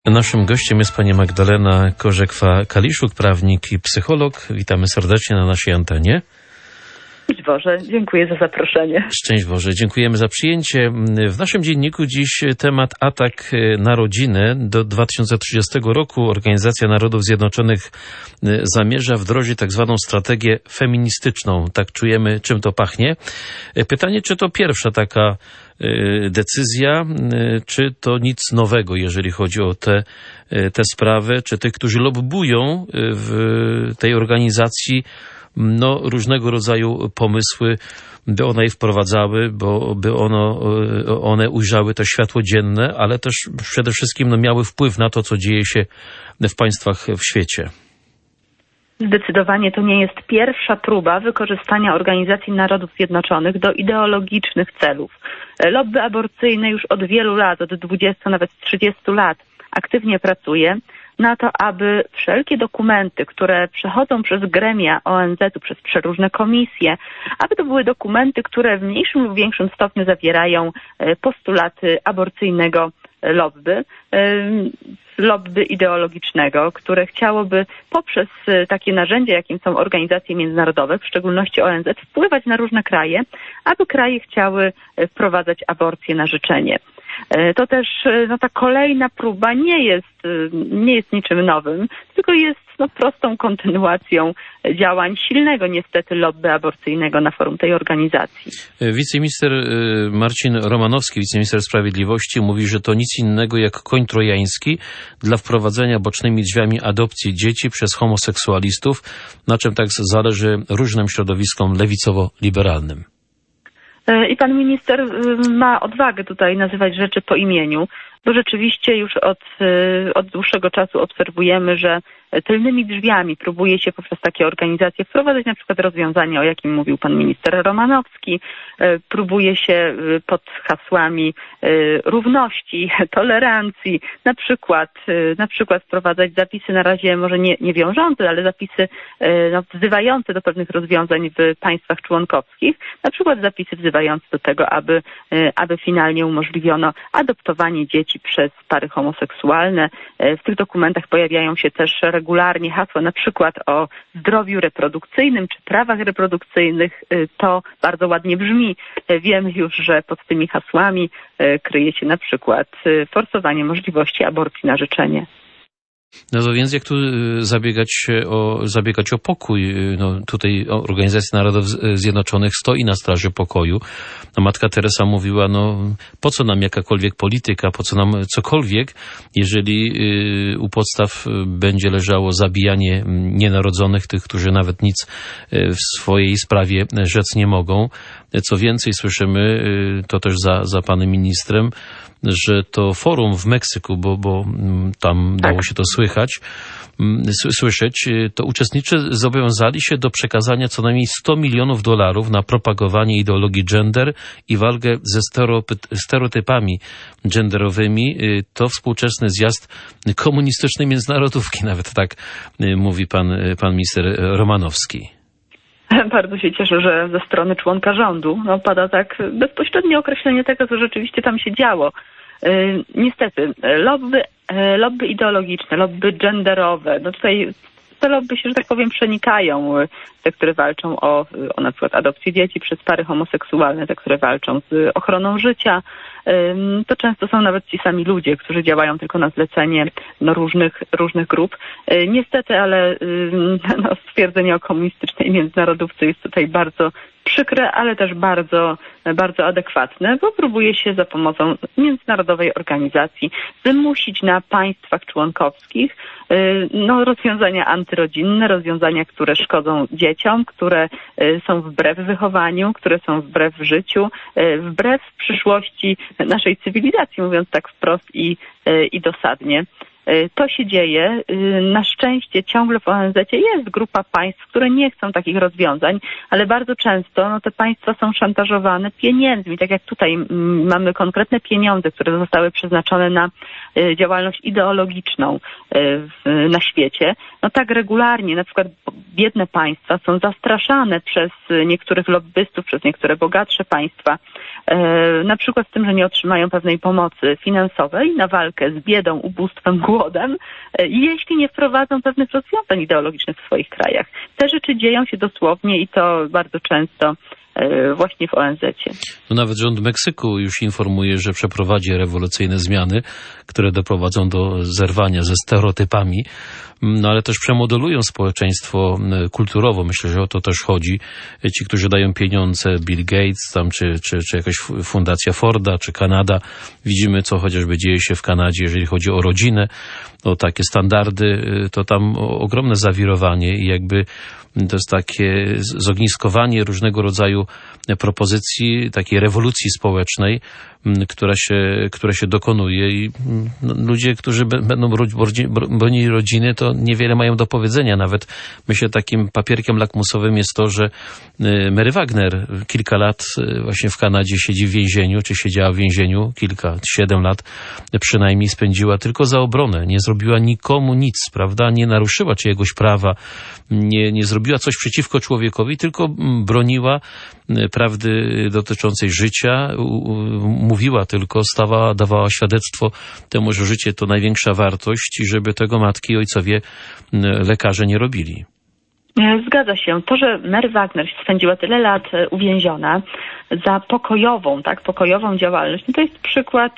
Naszym gościem jest pani Magdalena Korzekwa-Kaliszuk, prawnik i psycholog. Witamy serdecznie na naszej antenie. Szczęść Boże, dziękuję za zaproszenie. Szczęść Boże, dziękujemy za przyjęcie. W naszym dzienniku dziś temat atak na rodzinę. Do 2030 roku Organizacja Narodów Zjednoczonych zamierza wdrożyć tak zwaną strategię feministyczną. Tak czujemy, czym to pachnie. Pytanie, czy to pierwsza taka decyzja, czy to nic nowego, jeżeli chodzi o tę sprawę, czy tych, którzy lobbują w tej organizacji, różnego rodzaju pomysły, by one je wprowadzały, by one ujrzały to światło dzienne, ale też przede wszystkim miały wpływ na to, co dzieje się w państwach w świecie. Zdecydowanie to nie jest pierwsza próba wykorzystania Organizacji Narodów Zjednoczonych do ideologicznych celów. Lobby aborcyjne już od wielu lat, od 20, nawet 30 lat aktywnie pracuje na to, aby wszelkie dokumenty, które przechodzą przez gremia ONZ-u, przez przeróżne komisje, aby to były dokumenty, które w mniejszym lub większym stopniu zawierają postulaty aborcyjnego lobby ideologicznego, które chciałoby poprzez takie narzędzia, jakim są organizacje międzynarodowe, w szczególności ONZ, wpływać na różne kraje, aby kraje chciały wprowadzać aborcję na życzenie. To też ta kolejna próba nie jest niczym nowym, tylko jest prostą kontynuacją działań silnego niestety lobby aborcyjnego na forum tej organizacji. Wiceminister Marcin Romanowski, wiceminister sprawiedliwości, mówi, że to nic innego jak koń trojański dla wprowadzenia bocznymi drzwiami adopcji dzieci przez homoseksualistów, na czym tak zależy różnym środowiskom lewicowo-liberalnym. I pan minister ma odwagę tutaj nazywać rzeczy po imieniu, bo rzeczywiście już od dłuższego czasu obserwujemy, że tylnymi drzwiami próbuje się poprzez takie organizacje wprowadzać na przykład rozwiązania, o jakim mówił pan minister Romanowski. Próbuje się pod hasłami równości, tolerancji, na przykład wprowadzać zapisy na razie może nie wiążące, ale zapisy wzywające do pewnych rozwiązań w państwach członkowskich, na przykład zapisy wzywające do tego, aby finalnie umożliwiono adoptowanie dzieci przez pary homoseksualne. W tych dokumentach pojawiają się też regularnie hasła na przykład o zdrowiu reprodukcyjnym czy prawach reprodukcyjnych. To bardzo ładnie brzmi. Wiemy już, że pod tymi hasłami kryje się na przykład forsowanie możliwości aborcji na życzenie. No to więc jak tu zabiegać o pokój? Tutaj Organizacja Narodów Zjednoczonych stoi na straży pokoju. Matka Teresa mówiła, po co nam jakakolwiek polityka, po co nam cokolwiek, jeżeli u podstaw będzie leżało zabijanie nienarodzonych, tych, którzy nawet nic w swojej sprawie rzec nie mogą. Co więcej, słyszymy, to też za panem ministrem, że to forum w Meksyku, bo tam dało się to słyszeć, to uczestnicy zobowiązali się do przekazania co najmniej $100 milionów na propagowanie ideologii gender i walkę ze stereotypami genderowymi. To współczesny zjazd komunistycznej międzynarodówki, nawet tak mówi pan minister Romanowski. Bardzo się cieszę, że ze strony członka rządu pada tak bezpośrednie określenie tego, co rzeczywiście tam się działo. Niestety, lobby ideologiczne, lobby genderowe, tutaj te lobby się, że tak powiem, przenikają. Te, które walczą o na przykład adopcję dzieci przez pary homoseksualne, te, które walczą z ochroną życia. To często są nawet ci sami ludzie, którzy działają tylko na zlecenie różnych grup. Niestety, ale stwierdzenie o komunistycznej międzynarodówce jest tutaj bardzo przykre, ale też bardzo, bardzo adekwatne, bo próbuje się za pomocą międzynarodowej organizacji wymusić na państwach członkowskich rozwiązania antyrodzinne, rozwiązania, które szkodzą dzieciom, które są wbrew wychowaniu, które są wbrew życiu, wbrew przyszłości naszej cywilizacji, mówiąc tak wprost i dosadnie. To się dzieje. Na szczęście ciągle w ONZ-cie jest grupa państw, które nie chcą takich rozwiązań, ale bardzo często te państwa są szantażowane pieniędzmi. Tak jak tutaj mamy konkretne pieniądze, które zostały przeznaczone na działalność ideologiczną na świecie. Tak regularnie, na przykład biedne państwa są zastraszane przez niektórych lobbystów, przez niektóre bogatsze państwa, na przykład z tym, że nie otrzymają pewnej pomocy finansowej na walkę z biedą, ubóstwem, głodem, jeśli nie wprowadzą pewnych rozwiązań ideologicznych w swoich krajach. Te rzeczy dzieją się dosłownie i to bardzo często właśnie w ONZ-cie. Nawet rząd Meksyku już informuje, że przeprowadzi rewolucyjne zmiany, które doprowadzą do zerwania ze stereotypami, ale też przemodelują społeczeństwo kulturowo. Myślę, że o to też chodzi. Ci, którzy dają pieniądze, Bill Gates, czy jakaś fundacja Forda, czy Kanada. Widzimy, co chociażby dzieje się w Kanadzie, jeżeli chodzi o rodzinę, o takie standardy, to tam ogromne zawirowanie i jakby to jest takie zogniskowanie różnego rodzaju propozycji, takiej rewolucji społecznej, która się dokonuje i ludzie, którzy będą bronili rodziny, to niewiele mają do powiedzenia. Nawet myślę, takim papierkiem lakmusowym jest to, że Mary Wagner kilka lat właśnie w Kanadzie siedzi w więzieniu, czy siedziała w więzieniu, 7 lat przynajmniej spędziła tylko za obronę. Nie zrobiła nikomu nic, prawda? Nie naruszyła czyjegoś prawa, nie zrobiła coś przeciwko człowiekowi, tylko broniła prawdy dotyczącej życia, mówiła tylko, dawała świadectwo temu, że życie to największa wartość i żeby tego matki i ojcowie lekarze nie robili. Zgadza się. To, że Mary Wagner spędziła tyle lat uwięziona za pokojową działalność, to jest przykład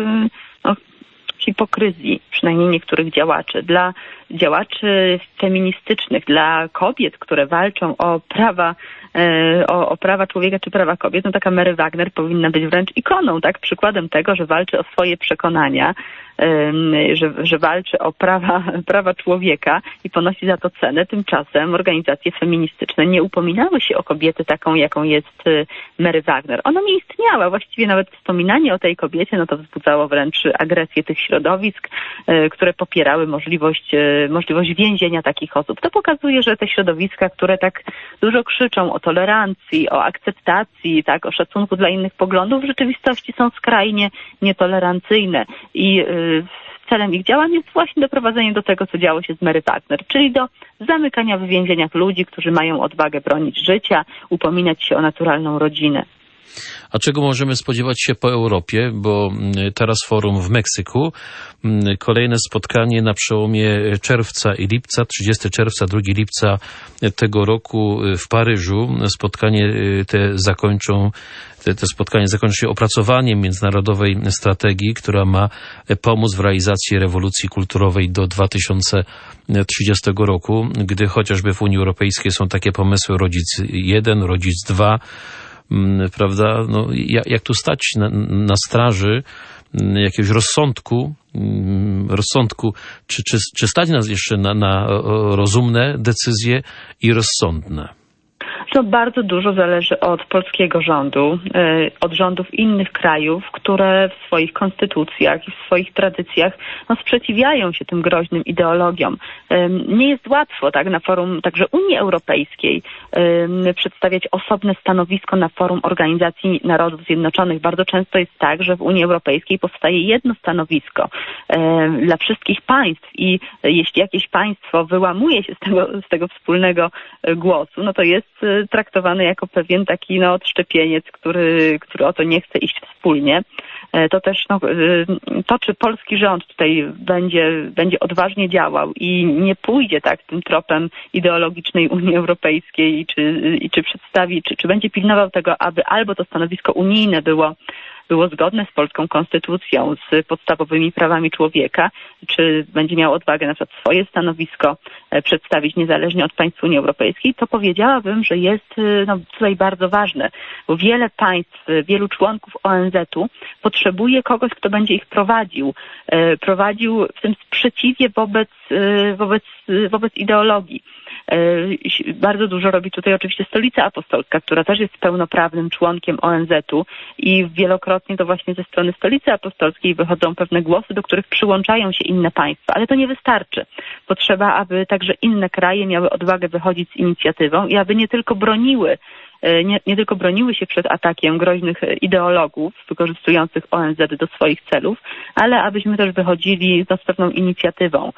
hipokryzji, przynajmniej niektórych działaczy. Dla działaczy feministycznych, dla kobiet, które walczą o prawa człowieka czy prawa kobiet, taka Mary Wagner powinna być wręcz ikoną, przykładem tego, że walczy o swoje przekonania, że walczy o prawa człowieka i ponosi za to cenę. Tymczasem organizacje feministyczne nie upominały się o kobietę taką, jaką jest Mary Wagner. Ona nie istniała. Właściwie nawet wspominanie o tej kobiecie, to wzbudzało wręcz agresję tych środowisk, które popierały możliwość więzienia takich osób. To pokazuje, że te środowiska, które tak dużo krzyczą o tolerancji, o akceptacji, o szacunku dla innych poglądów, w rzeczywistości są skrajnie nietolerancyjne i celem ich działań jest właśnie doprowadzenie do tego, co działo się z Mary Wagner, czyli do zamykania w więzieniach ludzi, którzy mają odwagę bronić życia, upominać się o naturalną rodzinę. A czego możemy spodziewać się po Europie? Bo teraz forum w Meksyku, kolejne spotkanie na przełomie czerwca i lipca, 30 czerwca, 2 lipca tego roku w Paryżu. Te spotkanie zakończy się opracowaniem międzynarodowej strategii, która ma pomóc w realizacji rewolucji kulturowej do 2030 roku, gdy chociażby w Unii Europejskiej są takie pomysły rodzic 1, rodzic 2, prawda? Jak tu stać na straży jakiegoś rozsądku, czy stać nas jeszcze na rozumne decyzje i rozsądne? To bardzo dużo zależy od polskiego rządu, od rządów innych krajów, które w swoich konstytucjach i w swoich tradycjach sprzeciwiają się tym groźnym ideologiom. Nie jest łatwo na forum także Unii Europejskiej przedstawiać osobne stanowisko na forum Organizacji Narodów Zjednoczonych. Bardzo często jest tak, że w Unii Europejskiej powstaje jedno stanowisko dla wszystkich państw i jeśli jakieś państwo wyłamuje się z tego wspólnego głosu, to jest traktowany jako pewien taki odszczepieniec, który o to nie chce iść wspólnie. To też to, czy polski rząd tutaj będzie odważnie działał i nie pójdzie tym tropem ideologicznej Unii Europejskiej i czy przedstawi, czy będzie pilnował tego, aby albo to stanowisko unijne było zgodne z polską konstytucją, z podstawowymi prawami człowieka, czy będzie miał odwagę na przykład swoje stanowisko przedstawić niezależnie od państw Unii Europejskiej, to powiedziałabym, że jest tutaj bardzo ważne, bo wiele państw, wielu członków ONZ-u potrzebuje kogoś, kto będzie ich prowadził w tym sprzeciwie wobec ideologii. Bardzo dużo robi tutaj oczywiście Stolica Apostolska, która też jest pełnoprawnym członkiem ONZ-u i wielokrotnie to właśnie ze strony Stolicy Apostolskiej wychodzą pewne głosy, do których przyłączają się inne państwa. Ale to nie wystarczy. Potrzeba, aby także inne kraje miały odwagę wychodzić z inicjatywą i aby nie tylko broniły się przed atakiem groźnych ideologów wykorzystujących ONZ do swoich celów, ale abyśmy też wychodzili z pewną inicjatywą,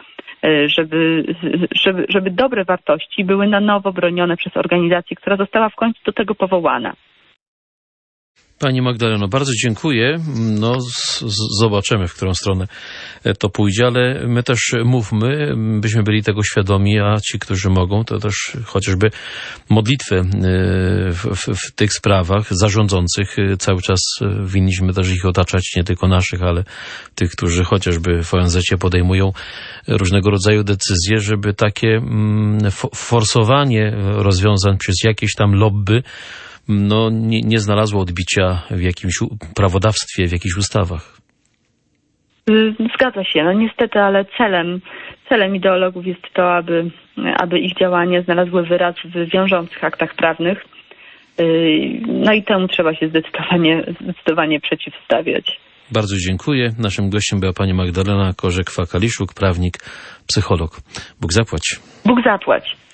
żeby dobre wartości były na nowo bronione przez organizację, która została w końcu do tego powołana. Pani Magdaleno, bardzo dziękuję. No, zobaczymy, w którą stronę to pójdzie, ale my też mówmy, byśmy byli tego świadomi, a ci, którzy mogą, to też chociażby modlitwy w tych sprawach zarządzących cały czas winniśmy też ich otaczać, nie tylko naszych, ale tych, którzy chociażby w ONZ-cie podejmują różnego rodzaju decyzje, żeby takie forsowanie rozwiązań przez jakieś tam lobby nie znalazło odbicia w jakimś prawodawstwie, w jakichś ustawach. Zgadza się. No niestety, ale celem ideologów jest to, aby ich działania znalazły wyraz w wiążących aktach prawnych. No i temu trzeba się zdecydowanie przeciwstawiać. Bardzo dziękuję. Naszym gościem była pani Magdalena Korzek-Fakaliszuk, prawnik, psycholog. Bóg zapłać. Bóg zapłać.